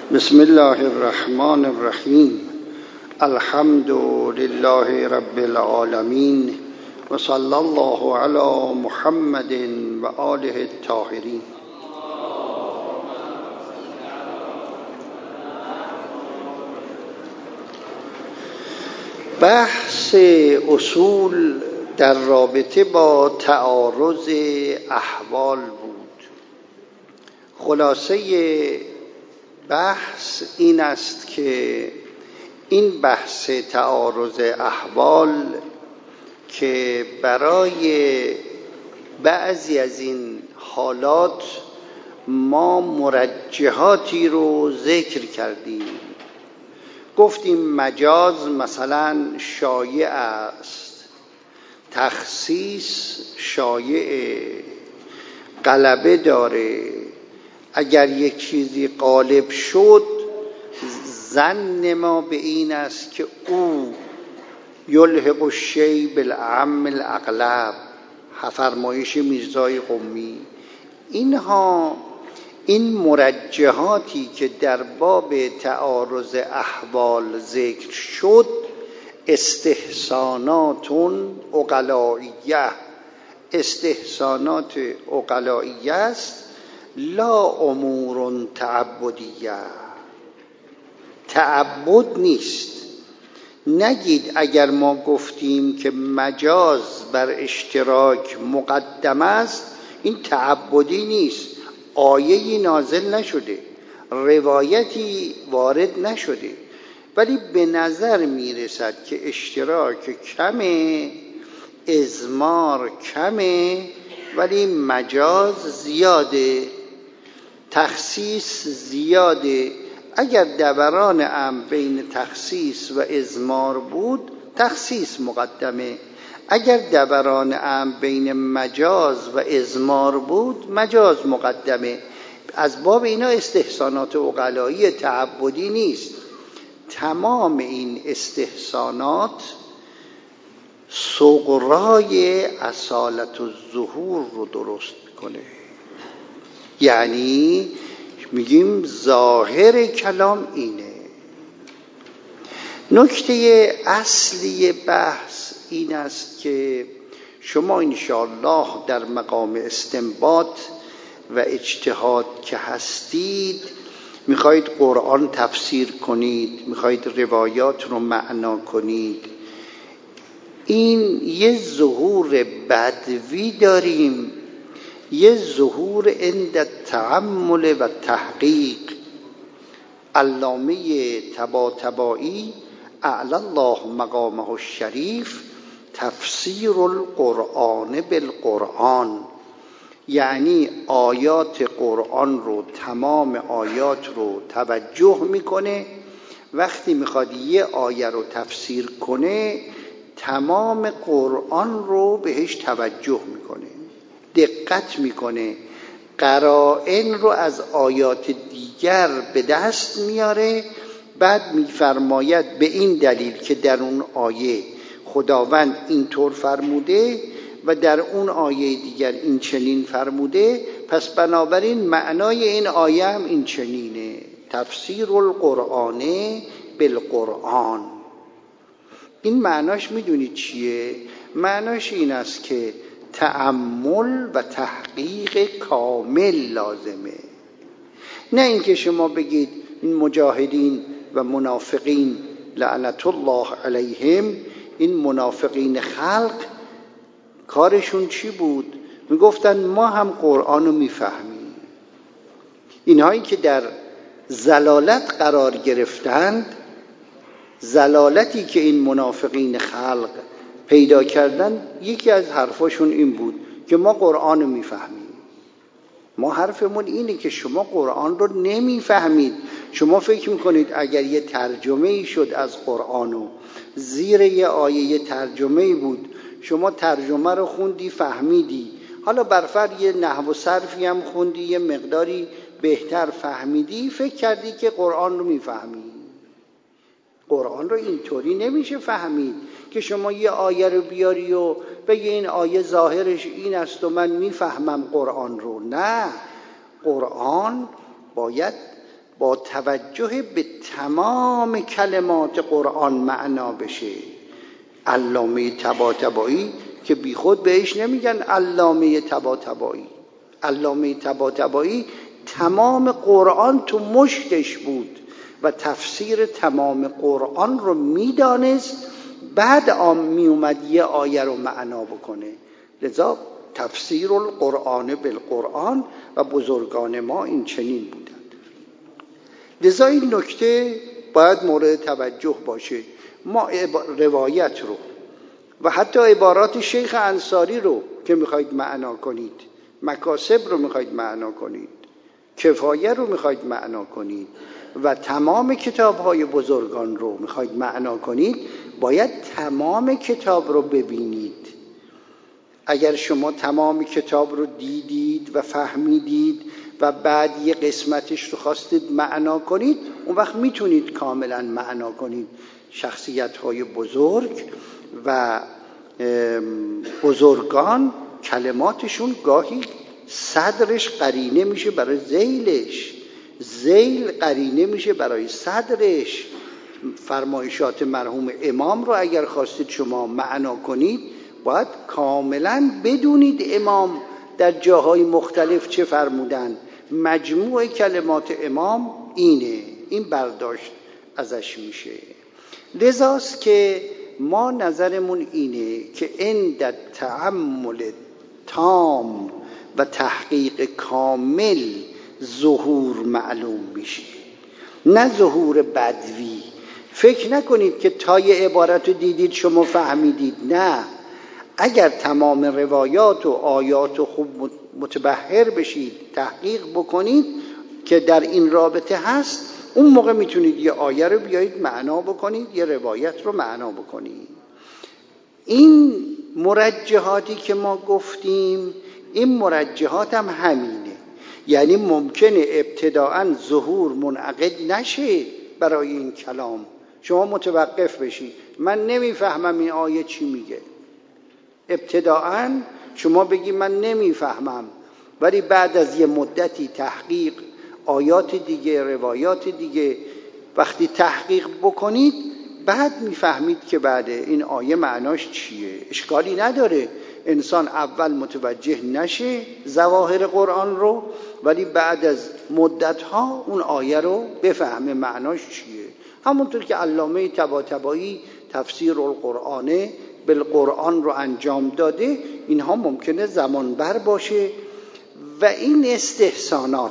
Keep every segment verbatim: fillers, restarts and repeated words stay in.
بسم الله الرحمن الرحیم. الحمد لله رب العالمین و صلی الله علی محمد و آله الطاهرین. بحث اصول در رابطه با تعارض احوال بود. خلاصه بحث این است که این بحث تعارض احوال که برای بعضی از این حالات ما مرجحاتی رو ذکر کردیم. گفتیم مجاز مثلا شایع است، تخصیص شایع، غلبه داره. اگر یک چیزی غالب شد ظن ما به این است که او یلحق الشیء بالاعم الاغلب، فرمایش میرزای قمی. اینها این مرجحاتی که در باب تعارض احوال ذکر شد استحسانات عقلائیه، استحسانات عقلائیه است، لا امور تعبدیه، تعبد نیست. نگید اگر ما گفتیم که مجاز بر اشتراک مقدم است این تعبدی نیست. آیه‌ای نازل نشده، روایتی وارد نشده، ولی به نظر میرسد که اشتراک کمه، اضمار کمه، ولی مجاز زیاده، تخصیص زیاده. اگر دوران امر بین تخصیص و اضمار بود تخصیص مقدمه، اگر دوران امر بین مجاز و اضمار بود مجاز مقدمه. از باب اینا استحسانات عقلایی تعبدی نیست. تمام این استحسانات صغرای اصالت الظهور رو درست میکنه. یعنی میگیم ظاهر کلام اینه. نکته اصلی بحث این است که شما انشاءالله در مقام استنباط و اجتهاد که هستید، میخواید قرآن تفسیر کنید، میخواید روایات رو معنا کنید، این یه ظهور بدوی داریم، یه ظهور عند تعمل و تحقیق. علامه طباطبایی اعلی الله مقامه الشریف تفسیر القرآن بالقرآن، یعنی آیات قرآن رو، تمام آیات رو توجه میکنه. وقتی میخواد یه آیه رو تفسیر کنه تمام قرآن رو بهش توجه میکنه، دقت میکنه، قرائن رو از آیات دیگر به دست میاره. بعد میفرماید به این دلیل که در اون آیه خداوند اینطور فرموده و در اون آیه دیگر این چنین فرموده، پس بنابراین معنای این آیه هم این چنینه. تفسیر القرآن بالقرآن. این معناش میدونید چیه؟ معناش این است که تأمل و تحقیق کامل لازمه. نه اینکه شما بگید این مجاهدین و منافقین لعنت الله علیهم، این منافقین خلق کارشون چی بود؟ میگفتن ما هم قرآن رو میفهمیم. اینهایی که در ضلالت قرار گرفتند، ضلالتی که این منافقین خلق پیدا کردن، یکی از حرفاشون این بود که ما قرآن رو میفهمیم. ما حرفمون اینه که شما قرآن رو نمیفهمید. شما فکر میکنید اگر یه ترجمه ای شد از قرآن و زیر یه آیه یه ترجمه ای بود، شما ترجمه رو خوندی فهمیدی، حالا برفرض یه نحو و صرفی هم خوندی یه مقداری بهتر فهمیدی، فکر کردی که قرآن رو میفهمی. قرآن رو اینطوری نمیشه فهمید که شما یه آیه رو بیاری و بگی این آیه ظاهرش این است و من میفهمم قرآن رو. نه، قرآن باید با توجه به تمام کلمات قرآن معنا بشه. علامه طباطبایی که بی خود بهش نمیگن علامه طباطبایی. علامه طباطبایی تمام قرآن تو مشتش بود و تفسیر تمام قرآن رو میدانست، بعد آم می اومد یه آیه رو معنا بکنه. لذا تفسیر القرآن بالقرآن و بزرگان ما این چنین بودند. لذا این نکته باید مورد توجه باشه. ما روایت رو و حتی عبارات شیخ انصاری رو که میخواید معنا کنید، مکاسب رو میخواید معنا کنید، کفایه رو میخواید معنا کنید و تمام کتاب‌های بزرگان رو میخواید معنا کنید، باید تمام کتاب رو ببینید. اگر شما تمام کتاب رو دیدید و فهمیدید و بعد یه قسمتش رو خواستید معنا کنید، اون وقت میتونید کاملا معنا کنید. شخصیت‌های بزرگ و بزرگان کلماتشون گاهی صدرش قرینه میشه برای ذیلش، ذیل قرینه میشه برای صدرش. فرمایشات مرحوم امام رو اگر خواستید شما معنا کنید، باید کاملا بدونید امام در جاهای مختلف چه فرمودن. مجموع کلمات امام اینه، این برداشت ازش میشه. لذاست که ما نظرمون اینه که عند تأمل تام و تحقیق کامل ظهور معلوم میشه، نه ظهور بدوی. فکر نکنید که تا یه عبارت رو دیدید شما فهمیدید. نه، اگر تمام روایات و آیات رو خوب متبحر بشید، تحقیق بکنید که در این رابطه هست، اون موقع میتونید یه آیه رو بیایید معنا بکنید، یه روایت رو معنا بکنید. این مرجحاتی که ما گفتیم، این مرجحات هم همینه. یعنی ممکنه ابتداعاً ظهور منعقد نشه برای این کلام، شما متوقف بشید، من نمیفهمم این آیه چی میگه. ابتداعاً شما بگی من نمیفهمم، ولی بعد از یه مدتی تحقیق، آیات دیگه، روایات دیگه، وقتی تحقیق بکنید بعد میفهمید که بعد این آیه معناش چیه. اشکالی نداره انسان اول متوجه نشه ظواهر قرآن رو، ولی بعد از مدتها اون آیه رو بفهمه معناش چیه. همونطور که علامه طباطبایی تفسیر القرآن بالقرآن رو انجام داده، اینها ممکنه زمان بر باشه. و این استحسانات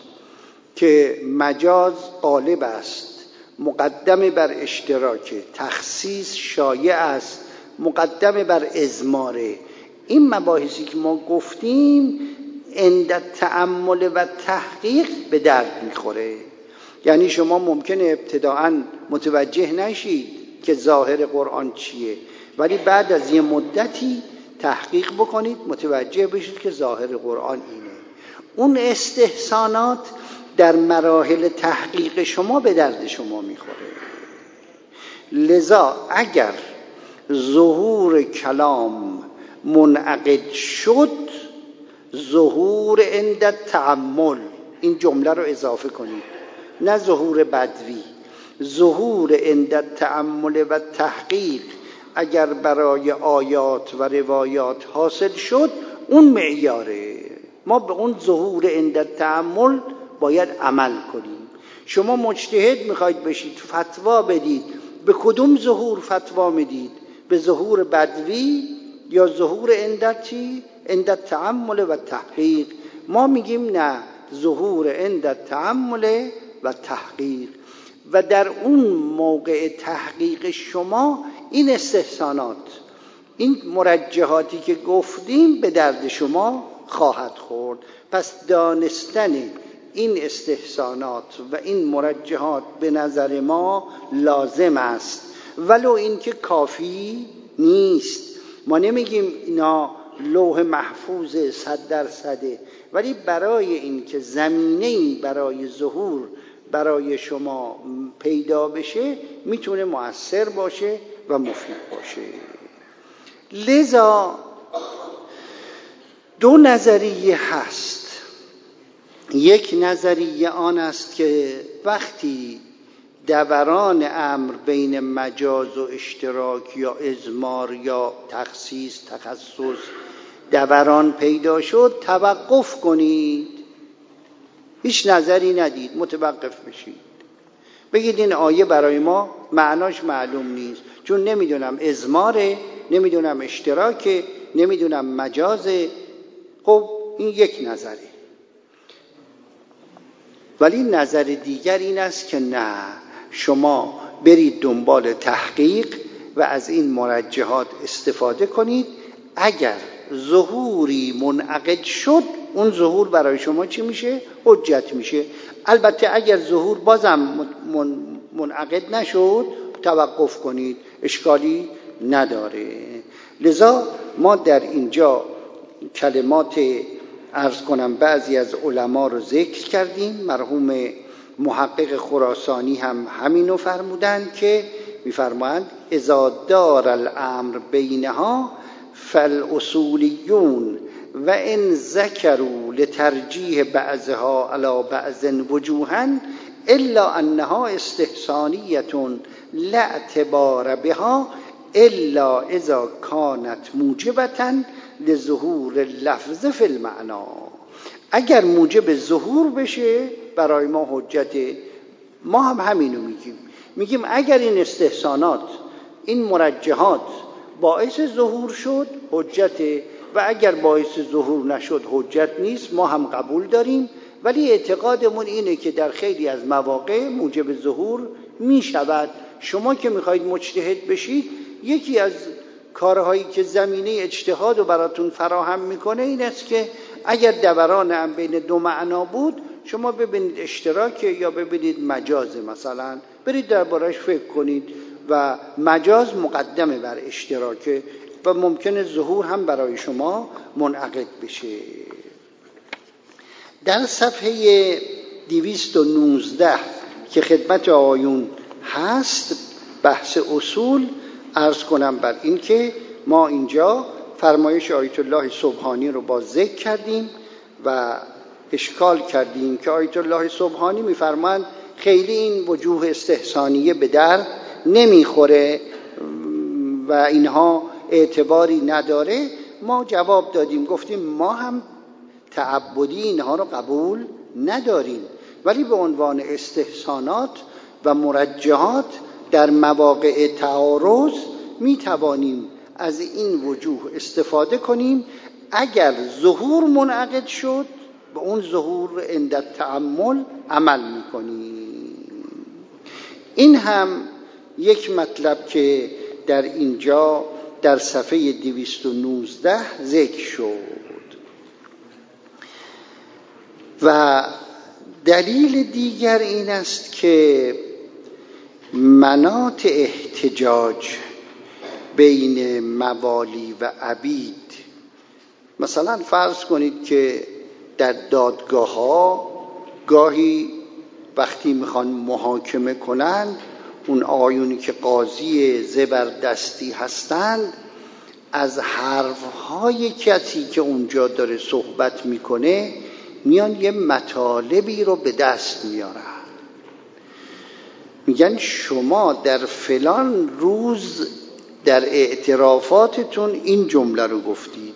که مجاز غالب است، مقدم بر اشتراک، تخصیص شایع است، مقدم بر ازماره، این مباحثی که ما گفتیم عند تأمل و تحقیق به درد میخوره. یعنی شما ممکنه ابتداعاً متوجه نشید که ظاهر قرآن چیه، ولی بعد از یه مدتی تحقیق بکنید متوجه بشید که ظاهر قرآن اینه. اون استحسانات در مراحل تحقیق شما به درد شما میخوره. لذا اگر ظهور کلام منعقد شد، ظهور عند تأمل، این جمله رو اضافه کنید، نه ظهور بدوی، ظهور عند تأمل و تحقیق اگر برای آیات و روایات حاصل شد، اون معیاره. ما به اون ظهور عند تأمل باید عمل کنیم. شما مجتهد میخواید بشید، فتوا بدید، به کدوم ظهور فتوا میدید؟ به ظهور بدوی یا ظهور عند چی؟ عند تأمل و تحقیق. ما میگیم نه، ظهور عند تأمل و تحقیق. و در اون موقع تحقیق شما این استحسانات، این مرجحاتی که گفتیم به درد شما خواهد خورد. پس دانستن این استحسانات و این مرجحات به نظر ما لازم است، ولو این که کافی نیست. ما نمیگیم اینا لوح محفوظ صد درصده، ولی برای این که زمینه‌ای برای ظهور برای شما پیدا بشه، میتونه مؤثر باشه و مفید باشه. لذا دو نظریه هست یک نظریه آن است که وقتی دوران امر بین مجاز و اشتراک یا اضمار یا تخصیص تخصص دوران پیدا شد توقف کنید، هیچ نظری ندید، متوقف بشید، بگید این آیه برای ما معناش معلوم نیست، چون نمیدونم اضماره، نمیدونم اشتراکه، نمیدونم مجازه. خب این یک نظره. ولی نظر دیگر این است که نه، شما برید دنبال تحقیق و از این مرجحات استفاده کنید. اگر ظهوری منعقد شد، اون ظهور برای شما چی میشه؟ حجت میشه. البته اگر ظهور بازم منعقد نشد، توقف کنید، اشکالی نداره. لذا ما در اینجا کلمات عرض کنم بعضی از علما رو ذکر کردیم. مرحوم محقق خراسانی هم همینو فرمودن که میفرمایند اذا دار الامر بینها فالاصولیون و ان ذکروا لترجیح بعضها علی بعض وجوها الا انها استحسانیه لا اعتبار بها الا اذا كانت موجبه لظهور اللفظ فی المعنا. اگر موجب ظهور بشه برای ما حجته. ما هم همینو میگیم، میگیم اگر این استحسانات، این مرجحات باعث ظهور شد حجته، و اگر باعث ظهور نشد حجت نیست. ما هم قبول داریم، ولی اعتقادمون اینه که در خیلی از مواقع موجب ظهور میشود. شما که میخواید مجتهد بشید، یکی از کارهایی که زمینه اجتهاد رو براتون فراهم میکنه این است که اگر دوران هم بین دو معنا بود، شما ببینید اشتراک یا ببینید مجاز، مثلا برید دربارش فکر کنید و مجاز مقدمه بر اشتراک و ممکنه ظهور هم برای شما منعقد بشه. در صفحه دویست و نوزده که خدمت آیون هست، بحث اصول، عرض کنم بر این که ما اینجا فرمایش آیت الله سبحانی رو با ذکر کردیم و اشکال کردیم که آیت الله سبحانی میفرمایند خیلی این وجوه استحسانیه به در نمیخوره و اینها اعتباری نداره. ما جواب دادیم، گفتیم ما هم تعبدی اینها رو قبول نداریم، ولی به عنوان استحسانات و مرجحات در مواقع تعارض می توانیم از این وجوه استفاده کنیم. اگر ظهور منعقد شد، به اون ظهور عند تأمل عمل می کنیم. این هم یک مطلب که در اینجا در صفحه دویست و نوزده ذکر شد. و دلیل دیگر این است که مناط احتجاج بین موالی و عبید، مثلا فرض کنید که در دادگاه ها گاهی وقتی میخوان محاکمه کنند، اون آیونی که قاضی زبردستی هستند از حرفهای کسی که اونجا داره صحبت میکنه میان یه مطالبی رو به دست میارن. میگن شما در فلان روز در اعترافاتتون این جمله رو گفتید،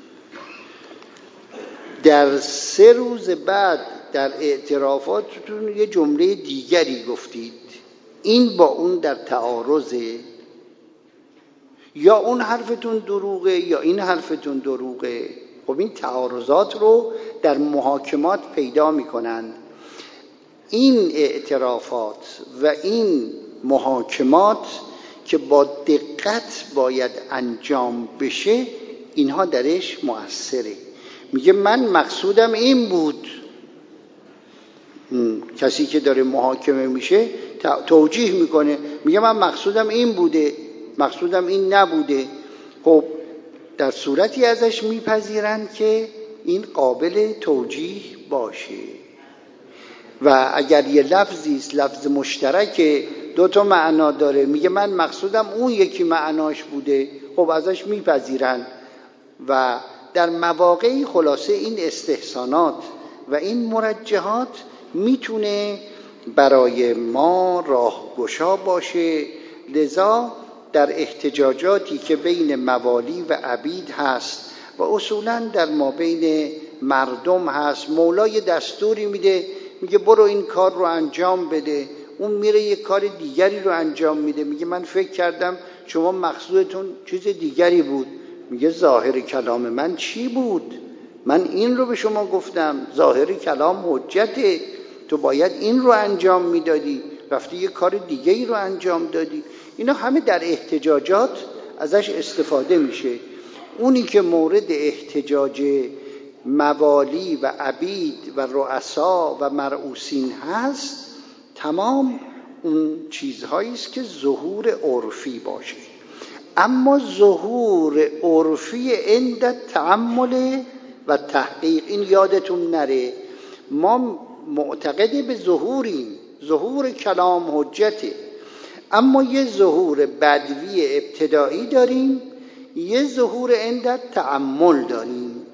در سه روز بعد در اعترافاتتون یه جمله دیگری گفتید، این با اون در تعارضه، یا اون حرفتون دروغه یا این حرفتون دروغه. خب این تعارضات رو در محاکمات پیدا میکنن. این اعترافات و این محاکمات که با دقت باید انجام بشه، اینها درش مؤثره. میگه من مقصودم این بود. کسی که داره محاکمه میشه توجیه میکنه، میگه من مقصودم این بوده، مقصودم این نبوده. خب در صورتی ازش میپذیرن که این قابل توجیه باشه. و اگر یه لفظی است، لفظ مشترک دو تا معنا داره، میگه من مقصودم اون یکی معناش بوده، خب ازش میپذیرن. و در مواقعی خلاصه این استحسانات و این مرجحات میتونه برای ما راهگشا باشه. لذا در احتجاجاتی که بین موالی و عبید هست و اصولاً در ما بین مردم هست، مولای دستوری میده، میگه برو این کار رو انجام بده، اون میره یه کار دیگری رو انجام میده، میگه من فکر کردم شما مقصودتون چیز دیگری بود. میگه ظاهر کلام من چی بود؟ من این رو به شما گفتم، ظاهر کلام حجته، تو باید این رو انجام میدادی، رفتی یه کار دیگری رو انجام دادی. اینا همه در احتجاجات ازش استفاده میشه. اونی که مورد احتجاج موالی و عبید و رؤسا و مرؤوسین هست، تمام اون چیزهایی است که ظهور عرفی باشه. اما ظهور عرفی عند تأمل و تحقیق، این یادتون نره، ما معتقد به ظهوریم، ظهور کلام حجته، اما یه ظهور بدوی ابتدایی داریم، یه ظهور عند تأمل داریم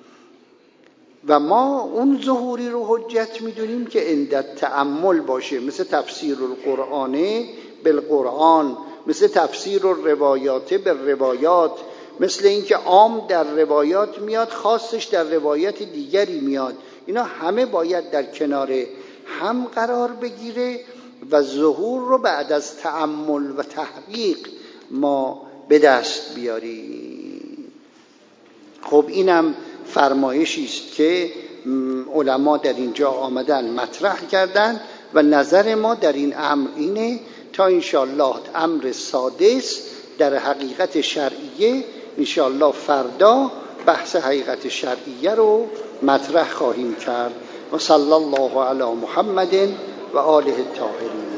و ما اون ظهوری رو حجت میدونیم که عند تأمل باشه، مثل تفسیر القرآن بالقرآن، مثل تفسیر الروایات بالروایات، مثل اینکه عام در روایات میاد خاصش در روایت دیگری میاد. اینا همه باید در کنار هم قرار بگیره و ظهور رو بعد از تأمل و تحقیق ما به دست بیاریم. خب اینم فرمایشی است که علما در اینجا آمدن مطرح کردن و نظر ما در این امر اینه تا انشاءالله امر سادس در حقیقت شرعیه، انشاءالله فردا بحث حقیقت شرعیه رو مطرح خواهیم کرد. و صلی الله علی محمد و آله الطاهرین.